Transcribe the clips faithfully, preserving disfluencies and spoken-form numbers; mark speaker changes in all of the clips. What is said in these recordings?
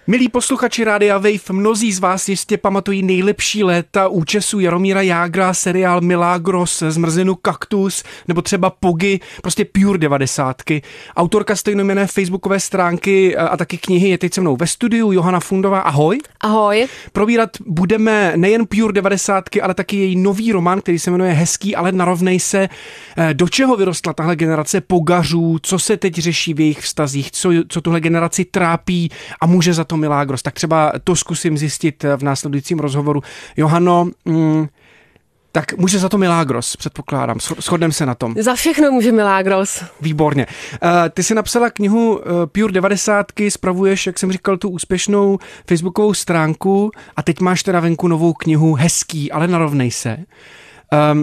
Speaker 1: Milí posluchači Rádia Wave, mnozí z vás jistě pamatují nejlepší léta účesu Jaromíra Jágra, seriál Milagros, Zmrzlinu kaktus, nebo třeba Pogy, prostě pure devadesátky. Autorka stejnojmenné facebookové stránky a taky knihy je teď se mnou ve studiu, Johana Fundová. Ahoj.
Speaker 2: Ahoj.
Speaker 1: Probírat budeme nejen pure devadesátky, ale taky její nový román, který se jmenuje Hezký, ale narovnej se. Do čeho vyrostla tahle generace pogařů, co se teď řeší v jejich vztazích, co, co tuhle generaci trápí a může za to Milagros. Tak třeba to zkusím zjistit v následujícím rozhovoru. Johano, mm, tak může za to Milagros, předpokládám. Shodneme se na tom.
Speaker 2: Za všechno může Milagros.
Speaker 1: Výborně. Uh, ty jsi napsala knihu uh, Pure devadesátky, spravuješ, jak jsem říkal, tu úspěšnou facebookovou stránku a teď máš teda venku novou knihu Hezký, ale narovnej se. Um,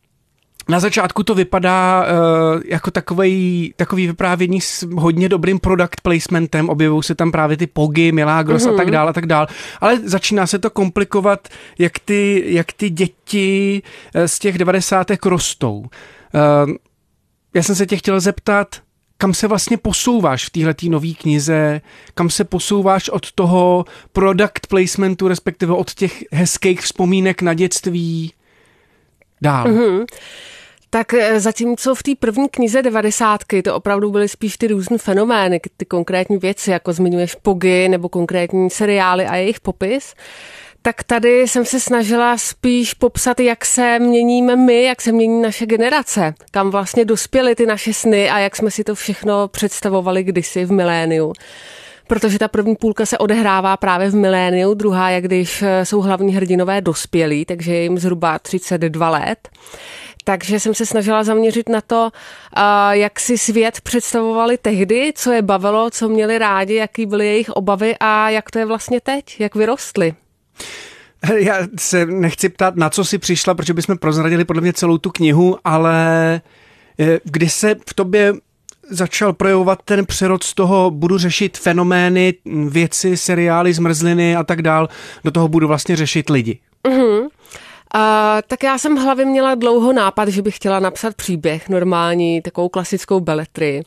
Speaker 1: Na začátku to vypadá uh, jako takovej, takový vyprávění s hodně dobrým product placementem, objevují se tam právě ty Pogy, Milagros mm-hmm. a tak dál a tak dál, ale začíná se to komplikovat, jak ty, jak ty děti z těch devadesátek rostou. Uh, já jsem se tě chtěl zeptat, kam se vlastně posouváš v téhletý nový knize, kam se posouváš od toho product placementu, respektive od těch hezkých vzpomínek na dětství dál. Mm-hmm.
Speaker 2: Tak zatímco v té první knize devadesátky to opravdu byly spíš ty různé fenomény, ty konkrétní věci, jako zmiňuješ Pogy nebo konkrétní seriály a jejich popis, tak tady jsem se snažila spíš popsat, jak se měníme my, jak se mění naše generace, kam vlastně dospěly ty naše sny a jak jsme si to všechno představovali kdysi v miléniu. Protože ta první půlka se odehrává právě v miléniu, druhá je, když jsou hlavní hrdinové dospělí, takže je jim zhruba třicet dva let. Takže jsem se snažila zaměřit na to, jak si svět představovali tehdy, co je bavilo, co měli rádi, jaký byly jejich obavy a jak to je vlastně teď, jak vyrostli.
Speaker 1: Já se nechci ptát, na co jsi přišla, protože bychom prozradili podle mě celou tu knihu, ale kdy se v tobě začal projevovat ten přerod z toho, budu řešit fenomény, věci, seriály, zmrzliny a tak dál, do toho budu vlastně řešit lidi.
Speaker 2: Mhm. Uh, tak já jsem v hlavě měla dlouho nápad, že bych chtěla napsat příběh, normální, takovou klasickou beletrii.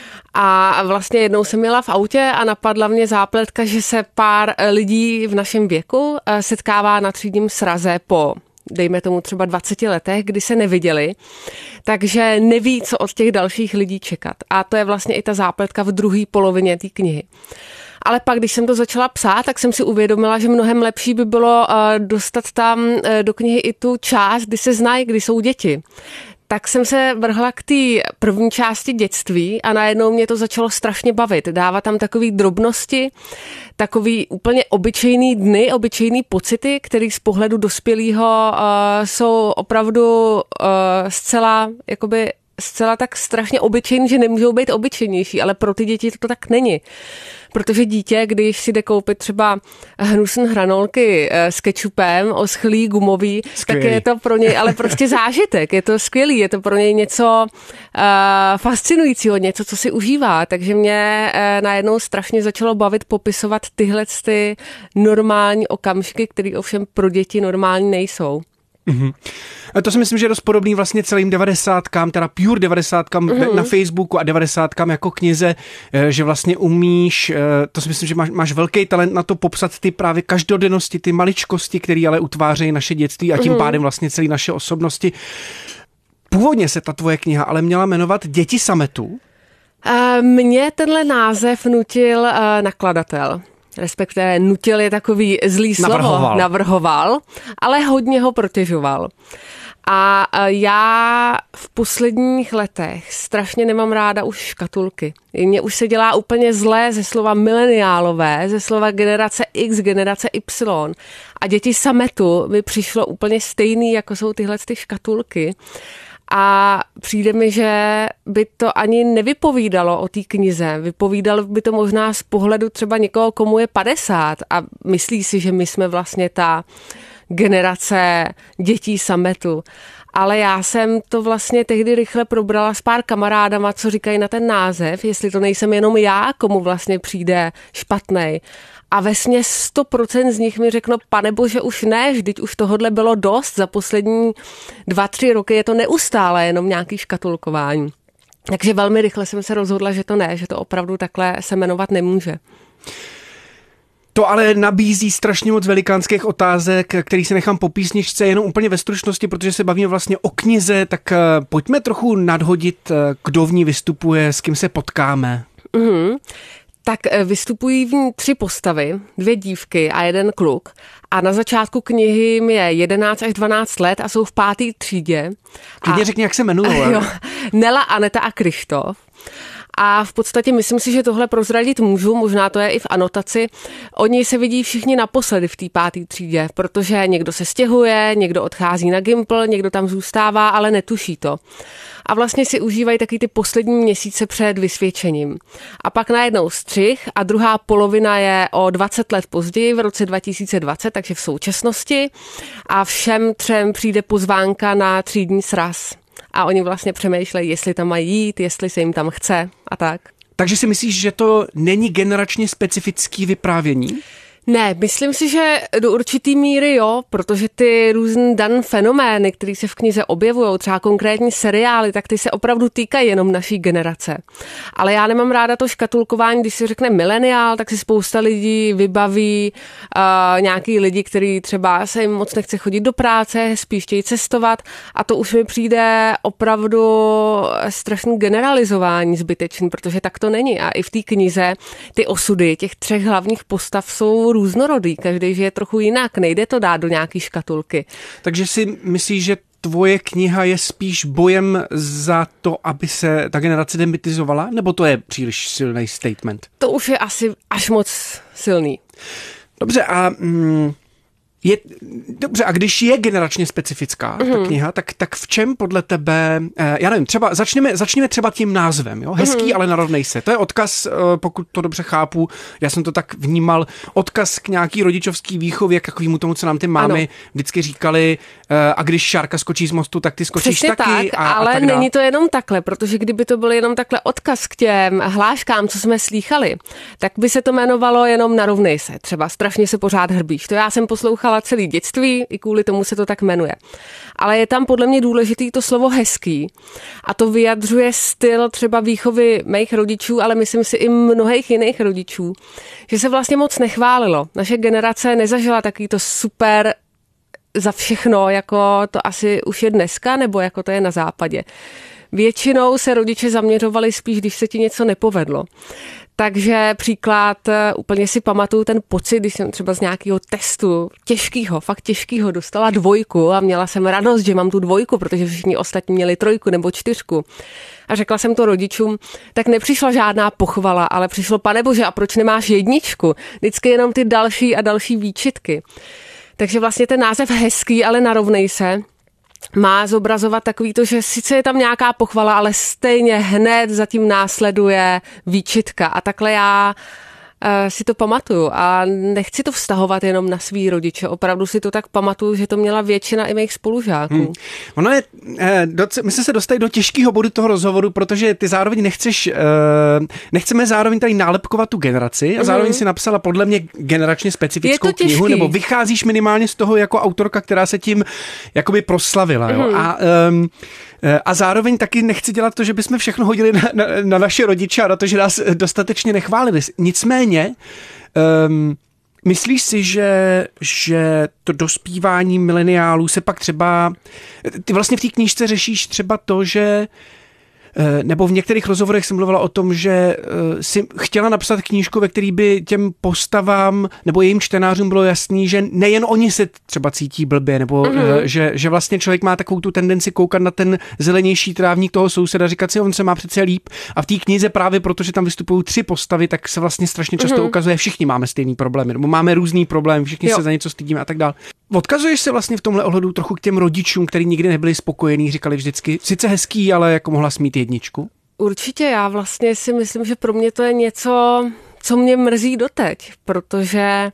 Speaker 2: A vlastně jednou jsem jela v autě a napadla mě zápletka, že se pár lidí v našem věku setkává na třídním sraze po, dejme tomu třeba dvaceti letech, kdy se neviděli, takže neví, co od těch dalších lidí čekat. A to je vlastně i ta zápletka v druhé polovině té knihy. Ale pak, když jsem to začala psát, tak jsem si uvědomila, že mnohem lepší by bylo dostat tam do knihy i tu část, kdy se znají, kdy jsou děti. Tak jsem se vrhla k té první části dětství a najednou mě to začalo strašně bavit. Dávat tam takové drobnosti, takový úplně obyčejný dny, obyčejný pocity, které z pohledu dospělého uh, jsou opravdu uh, zcela jakoby zcela tak strašně obyčejný, že nemůžou být obyčejnější, ale pro ty děti to tak není. Protože dítě, když si jde koupit třeba hnusné hranolky s kečupem, oschlý, gumový, skvělý. Tak je to pro něj ale prostě zážitek, je to skvělý, je to pro něj něco uh, fascinujícího, něco, co si užívá. Takže mě uh, najednou strašně začalo bavit popisovat tyhle ty normální okamžiky, které ovšem pro děti normální nejsou.
Speaker 1: Mm-hmm. To si myslím, že je dost podobný vlastně celým devadesátkám, teda pure devadesátkám mm-hmm. na Facebooku a devadesátkám jako knize, že vlastně umíš, to si myslím, že máš, máš velký talent na to popsat ty právě každodennosti, ty maličkosti, které ale utvářejí naše dětství a tím mm-hmm. pádem vlastně celé naše osobnosti. Původně se ta tvoje kniha ale měla jmenovat Děti sametu.
Speaker 2: Mně tenhle název nutil nakladatel. Respektive nutil je takový zlý slovo, navrhoval. navrhoval, ale hodně ho protežoval. A já v posledních letech strašně nemám ráda už škatulky. Mně už se dělá úplně zlé ze slova mileniálové, ze slova generace X, generace Y. A Děti sametu mi přišlo úplně stejný, jako jsou tyhle ty škatulky. A přijde mi, že by to ani nevypovídalo o té knize. Vypovídalo by to možná z pohledu třeba někoho, komu je padesát a myslí si, že my jsme vlastně ta generace dětí sametu. Ale já jsem to vlastně tehdy rychle probrala s pár kamarádama, co říkají na ten název, jestli to nejsem jenom já, komu vlastně přijde špatnej. A vesměs sto procent z nich mi řeklo, panebože už ne, vždyť už tohodle bylo dost, za poslední dva, tři roky je to neustále jenom nějaký škatulkování. Takže velmi rychle jsem se rozhodla, že to ne, že to opravdu takhle se jmenovat nemůže.
Speaker 1: To ale nabízí strašně moc velikánských otázek, který se nechám po písničce jenom úplně ve stručnosti, protože se bavíme vlastně o knize, tak pojďme trochu nadhodit, kdo v ní vystupuje, s kým se potkáme.
Speaker 2: Mm-hmm. Tak vystupují v ní tři postavy, dvě dívky a jeden kluk. A na začátku knihy jim je jedenáct až dvanáct let a jsou v páté třídě.
Speaker 1: Klidně řekni, jak se jmenují.
Speaker 2: Nela, Aneta a Krištof. A v podstatě myslím si, že tohle prozradit můžu, možná to je i v anotaci. Oni se vidí všichni naposledy v té páté třídě, protože někdo se stěhuje, někdo odchází na Gimpl, někdo tam zůstává, ale netuší to. A vlastně si užívají taky ty poslední měsíce před vysvědčením. A pak najednou střih a druhá polovina je o dvacet let později, v roce dva tisíce dvacet, takže v současnosti. A všem třem přijde pozvánka na třídní sraz. A oni vlastně přemýšlejí, jestli tam mají jít, jestli se jim tam chce a tak.
Speaker 1: Takže si myslíš, že to není generačně specifický vyprávění?
Speaker 2: Ne, myslím si, že do určitý míry jo, protože ty různý dan fenomény, které se v knize objevují, třeba konkrétní seriály, tak ty se opravdu týkají jenom naší generace. Ale já nemám ráda to škatulkování, když se řekne mileniál, tak si spousta lidí vybaví uh, nějaký lidi, kteří třeba se jim moc nechce chodit do práce, spíš chtějí cestovat a to už mi přijde opravdu strašný generalizování zbytečný, protože tak to není. A i v té knize ty osudy těch třech hlavních postav jsou různorodý, každý žije trochu jinak, nejde to dát do nějaký škatulky.
Speaker 1: Takže si myslíš, že tvoje kniha je spíš bojem za to, aby se ta generace demitizovala, nebo to je příliš silný statement?
Speaker 2: To už je asi až moc silný.
Speaker 1: Dobře, a... Mm, Je, dobře, a když je generačně specifická mm-hmm. ta kniha, tak, tak v čem podle tebe, eh, já nevím, třeba začněme, začněme třeba tím názvem, jo? Hezký, mm-hmm. ale narovnej se. To je odkaz, eh, pokud to dobře chápu, já jsem to tak vnímal, odkaz k nějaký rodičovský výchově, k takovému tomu, co nám ty mámy ano. vždycky říkali, eh, a když Šárka skočí z mostu, tak ty skočíš
Speaker 2: Přesně
Speaker 1: taky.
Speaker 2: Tak,
Speaker 1: a,
Speaker 2: ale
Speaker 1: a tak
Speaker 2: není to jenom takhle, protože kdyby to byl jenom takhle odkaz k těm hláškám, co jsme slýchali, tak by se to jmenovalo jenom narovnej se. Třeba strašně se pořád hrbíš. To já jsem poslouchala celý dětství, i kvůli tomu se to tak jmenuje. Ale je tam podle mě důležitý to slovo hezký a to vyjadřuje styl třeba výchovy mých rodičů, ale myslím si i mnohých jiných rodičů, že se vlastně moc nechválilo. Naše generace nezažila takový to super za všechno, jako to asi už je dneska, nebo jako to je na západě. Většinou se rodiče zaměřovali spíš, když se ti něco nepovedlo. Takže příklad, úplně si pamatuju ten pocit, když jsem třeba z nějakého testu těžkýho, fakt těžkýho dostala dvojku a měla jsem radost, že mám tu dvojku, protože všichni ostatní měli trojku nebo čtyřku. A řekla jsem to rodičům, tak nepřišla žádná pochvala, ale přišlo, pane bože, a proč nemáš jedničku? Vždycky jenom ty další a další výčitky. Takže vlastně ten název hezký, ale narovnej se, má zobrazovat takový to, že sice je tam nějaká pochvala, ale stejně hned zatím následuje výčitka. A takhle já uh, si to pamatuju a nechci to vztahovat jenom na svý rodiče. Opravdu si to tak pamatuju, že to měla většina i mých spolužáků. Hmm.
Speaker 1: Ono je, eh, doce, my jsme se dostali do těžkého bodu toho rozhovoru, protože ty zároveň nechceš, eh, nechceme zároveň tady nálepkovat tu generaci a zároveň si napsala podle mě generačně specifickou knihu, nebo vycházíš minimálně z toho jako autorka, která se tím jakoby proslavila. Jo? A, um, a zároveň taky nechci dělat to, že bychom všechno hodili na, na, na naše rodiče a na to, že nás dostatečně nechválili. Nicméně, um, myslíš si, že, že to dospívání mileniálů se pak třeba... Ty vlastně v té knížce řešíš třeba to, že nebo v některých rozhovorech jsem mluvila o tom, že si chtěla napsat knížku, ve který by těm postavám nebo jejím čtenářům bylo jasný, že nejen oni se třeba cítí blbě, nebo mm-hmm. že, že vlastně člověk má takovou tu tendenci koukat na ten zelenější trávník toho souseda, říkat si, on se má přece líp. A v té knize právě protože tam vystupují tři postavy, tak se vlastně strašně často mm-hmm. ukazuje, všichni máme stejný problémy, nebo máme různý problém, všichni jo. se za něco stydíme a tak dále. Odkazuješ se vlastně v tomhle ohledu trochu k těm rodičům, kteří nikdy nebyli spokojení, říkali vždycky, sice hezký, ale jako mohla smít jedničku?
Speaker 2: Určitě, já vlastně si myslím, že pro mě to je něco, co mě mrzí doteď, protože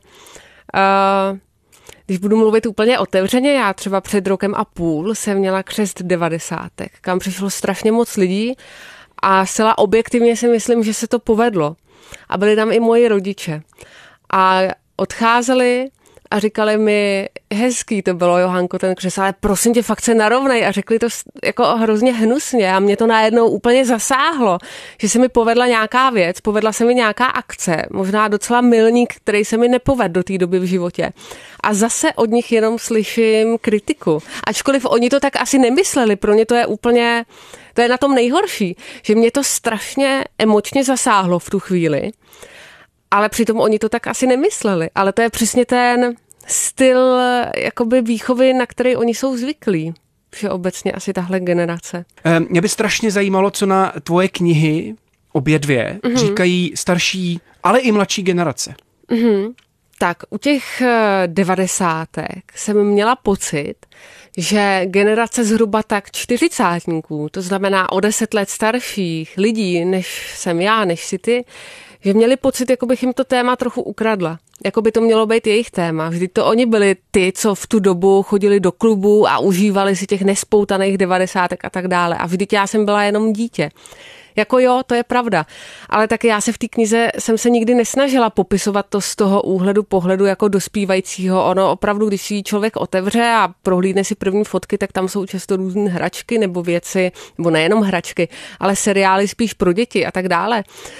Speaker 2: uh, když budu mluvit úplně otevřeně, já třeba před rokem a půl jsem měla křest devadesátek, kam přišlo strašně moc lidí a zcela objektivně si myslím, že se to povedlo. A byli tam i moji rodiče. A odcházeli a říkali mi, hezký to bylo, Johanko, ten křes, ale prosím tě, fakt se narovnej a řekli to jako hrozně hnusně a mě to najednou úplně zasáhlo, že se mi povedla nějaká věc, povedla se mi nějaká akce, možná docela milník, který se mi nepovedl do té doby v životě. A zase od nich jenom slyším kritiku. Ačkoliv oni to tak asi nemysleli, pro ně to je úplně, to je na tom nejhorší, že mě to strašně emočně zasáhlo v tu chvíli. Ale přitom oni to tak asi nemysleli. Ale to je přesně ten styl jakoby výchovy, na který oni jsou zvyklí. Všeobecně asi tahle generace.
Speaker 1: Mě by strašně zajímalo, co na tvoje knihy, obě dvě, mm-hmm. říkají starší, ale i mladší generace.
Speaker 2: Mm-hmm. Tak u těch devadesátek jsem měla pocit, že generace zhruba tak čtyřicátníků, to znamená o deset let starších lidí, než jsem já, než si ty, že měli pocit, jako bych jim to téma trochu ukradla. Jako by to mělo být jejich téma. Vždyť to oni byli ty, co v tu dobu chodili do klubu a užívali si těch nespoutaných devadesátek a tak dále. A vždyť já jsem byla jenom dítě. Jako jo, to je pravda. Ale taky já se v té knize jsem se nikdy nesnažila popisovat to z toho úhledu pohledu jako dospívajícího. Ono opravdu, když si člověk otevře a prohlídne si první fotky, tak tam jsou často různé hračky nebo věci, nebo nejenom hračky, ale seriály spíš pro děti a tak dále.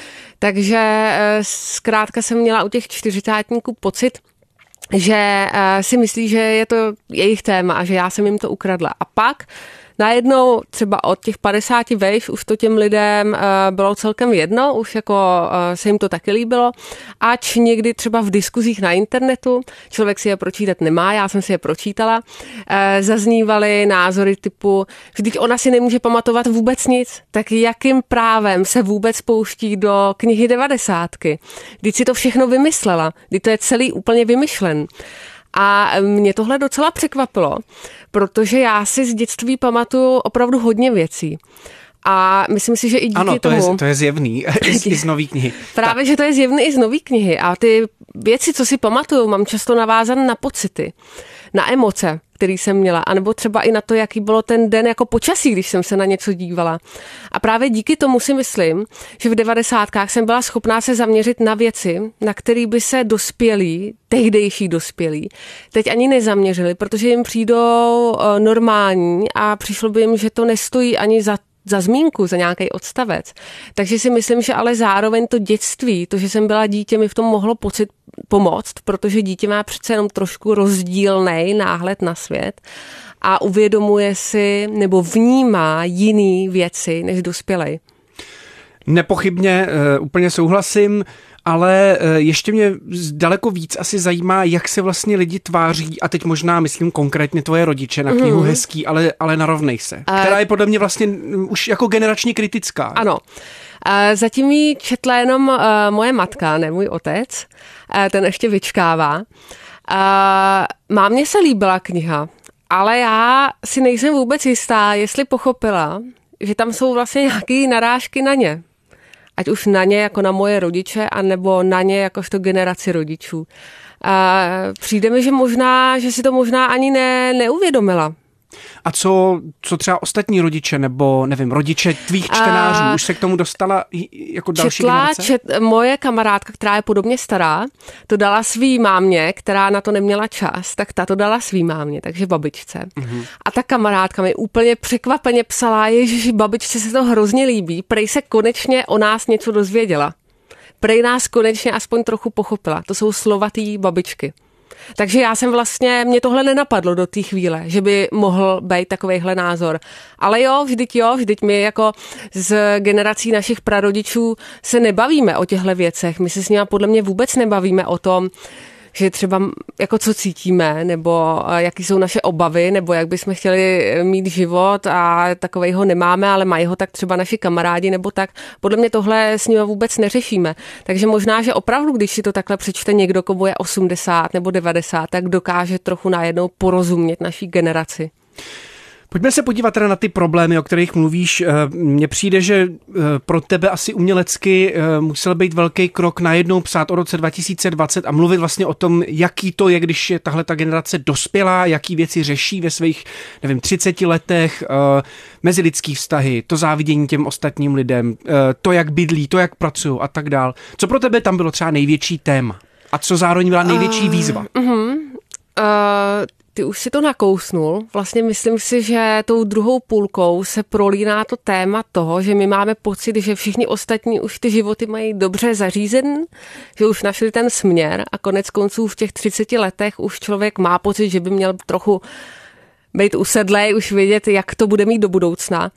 Speaker 2: Takže zkrátka jsem měla u těch čtyřicátníků pocit, že si myslí, že je to jejich téma a že já jsem jim to ukradla. A pak najednou třeba od těch padesáti vejš už to těm lidem bylo celkem jedno, už jako se jim to taky líbilo, ač někdy třeba v diskuzích na internetu, člověk si je pročítat nemá, já jsem si je pročítala, zaznívaly názory typu, vždyť ona si nemůže pamatovat vůbec nic, tak jakým právem se vůbec pouští do knihy devadesátky, vždyť si to všechno vymyslela, vždyť to je celý úplně vymyšlen. A mě tohle docela překvapilo, protože já si z dětství pamatuju opravdu hodně věcí. A myslím si, že i díky
Speaker 1: ano, to
Speaker 2: tomu...
Speaker 1: Ano, to je zjevný, i z nový knihy.
Speaker 2: Právě, tak. Že to je zjevný i z nový knihy. A ty věci, co si pamatuju, mám často navázané na pocity, na emoce, který jsem měla, anebo třeba i na to, jaký bylo ten den jako počasí, když jsem se na něco dívala. A právě díky tomu si myslím, že v devadesátkách jsem byla schopná se zaměřit na věci, na které by se dospělí, tehdejší dospělí, teď ani nezaměřili, protože jim přijdou normální a přišlo by jim, že to nestojí ani za za zmínku, za nějaký odstavec. Takže si myslím, že ale zároveň to dětství, to, že jsem byla dítě, mi v tom mohlo pocit pomoct, protože dítě má přece jenom trošku rozdílný náhled na svět a uvědomuje si nebo vnímá jiný věci než dospělej.
Speaker 1: Nepochybně, uh, úplně souhlasím, ale uh, ještě mě daleko víc asi zajímá, jak se vlastně lidi tváří, a teď možná myslím konkrétně tvoje rodiče na knihu mm. Hezký, ale, ale narovnej se, uh, která je podle mě vlastně už jako generačně kritická.
Speaker 2: Ano. Uh, zatím ji četla jenom uh, moje matka, ne můj otec, uh, ten ještě vyčkává. Uh, mámě se líbila kniha, ale já si nejsem vůbec jistá, jestli pochopila, že tam jsou vlastně nějaké narážky na ně. Ať už na ně jako na moje rodiče, anebo na ně jakožto generaci rodičů. A přijde mi, že možná, že si to možná ani ne, neuvědomila.
Speaker 1: A co, co třeba ostatní rodiče, nebo nevím, rodiče tvých čtenářů, a už se k tomu dostala jako další
Speaker 2: četla,
Speaker 1: generace?
Speaker 2: Čet, moje kamarádka, která je podobně stará, to dala svý mámě, která na to neměla čas, tak ta to dala svý mámě, takže babičce. Mm-hmm. A ta kamarádka mi úplně překvapeně psala, ježiši, babičce se to hrozně líbí, prej se konečně o nás něco dozvěděla. Prej nás konečně aspoň trochu pochopila. To jsou slovatý babičky. Takže já jsem vlastně, mě tohle nenapadlo do té chvíle, že by mohl být takovejhle názor. Ale jo, vždyť jo, vždyť my jako z generací našich prarodičů se nebavíme o těchto věcech. My se s nimi podle mě vůbec nebavíme o tom, že třeba jako co cítíme, nebo jaký jsou naše obavy, nebo jak bychom chtěli mít život a takovejho nemáme, ale mají ho tak třeba naši kamarádi, nebo tak. Podle mě tohle s nimi vůbec neřešíme. Takže možná, že opravdu, když si to takhle přečte někdo, komu je osmdesát nebo devadesát, tak dokáže trochu najednou porozumět naší generaci.
Speaker 1: Pojďme se podívat teda na ty problémy, o kterých mluvíš. Mně přijde, že pro tebe asi umělecky musel být velký krok najednou psát o roce dva tisíce dvacet a mluvit vlastně o tom, jaký to je, když je tahle ta generace dospělá, jaký věci řeší ve svých, nevím, třiceti letech, mezilidský vztahy, to závidění těm ostatním lidem, to, jak bydlí, to, jak pracují a tak dál. Co pro tebe tam bylo třeba největší téma? A co zároveň byla největší výzva?
Speaker 2: Uh, uh-huh. ty už si to nakousnul. Vlastně myslím si, že tou druhou půlkou se prolíná to téma toho, že my máme pocit, že všichni ostatní už ty životy mají dobře zařízen, že už našli ten směr a konec konců v těch třiceti letech už člověk má pocit, že by měl trochu být usedlej, už vědět, jak to bude mít do budoucna.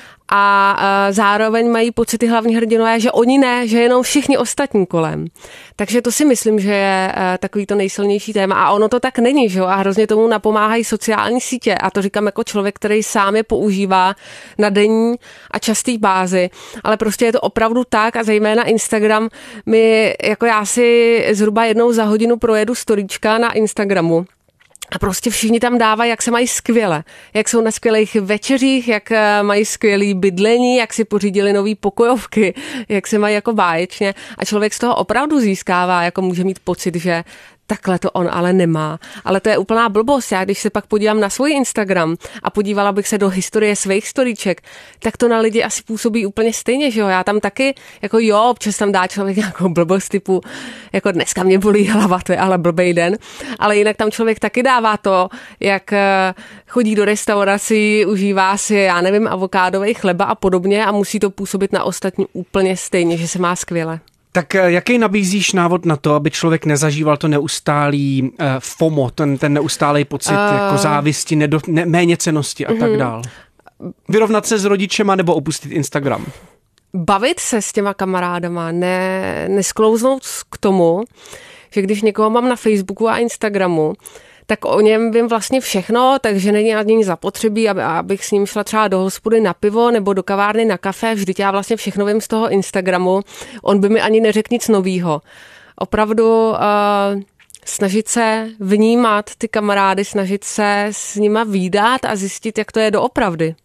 Speaker 2: A zároveň mají pocit ty hlavní hrdinové, že oni ne, že jenom všichni ostatní kolem. Takže to si myslím, že je takový to nejsilnější téma. A ono to tak není, že jo? A hrozně tomu napomáhají sociální sítě. A to říkám jako člověk, který sám je používá na denní a častý bázi. Ale prostě je to opravdu tak a zejména Instagram mi, jako já si zhruba jednou za hodinu projedu storíčka na Instagramu. A prostě všichni tam dávají, jak se mají skvěle, jak jsou na skvělých večeřích, jak mají skvělý bydlení, jak si pořídili nový pokojovky, jak se mají jako báječně. A člověk z toho opravdu získává, jako může mít pocit, že takhle to on ale nemá. Ale to je úplná blbost. Já když se pak podívám na svůj Instagram a podívala bych se do historie svých storíček, tak to na lidi asi působí úplně stejně, že jo. Já tam taky, jako jo, občas tam dá člověk nějakou blbost typu, jako dneska mě bolí hlava, to je ale blbej den, ale jinak tam člověk taky dává to, jak chodí do restaurací, užívá si, já nevím, avokádový chleba a podobně a musí to působit na ostatní úplně stejně, že se má skvěle.
Speaker 1: Tak jaký nabízíš návod na to, aby člověk nezažíval to neustálý uh, FOMO, ten, ten neustálý pocit uh, jako závisti, nedo, ne, méněcennosti a uh-huh. tak dál? Vyrovnat se s rodičema nebo opustit Instagram?
Speaker 2: Bavit se s těma kamarádama, ne, nesklouznout k tomu, že když někoho mám na Facebooku a Instagramu, tak o něm vím vlastně všechno, takže není ani zapotřebí, aby, abych s ním šla třeba do hospody na pivo nebo do kavárny na kafe. Vždyť já vlastně všechno vím z toho Instagramu. On by mi ani neřekl nic novýho. Opravdu uh, snažit se vnímat ty kamarády, snažit se s nima vídat a zjistit, jak to je doopravdy.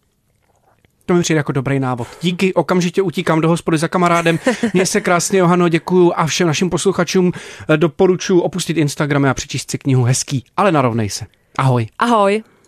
Speaker 1: To mi přijde jako dobrý návod. Díky, okamžitě utíkám do hospody za kamarádem. Měj se krásně, Johano, děkuju a všem našim posluchačům doporučuji opustit Instagram a přečíst si knihu Hezký, ale narovnej se. Ahoj.
Speaker 2: Ahoj.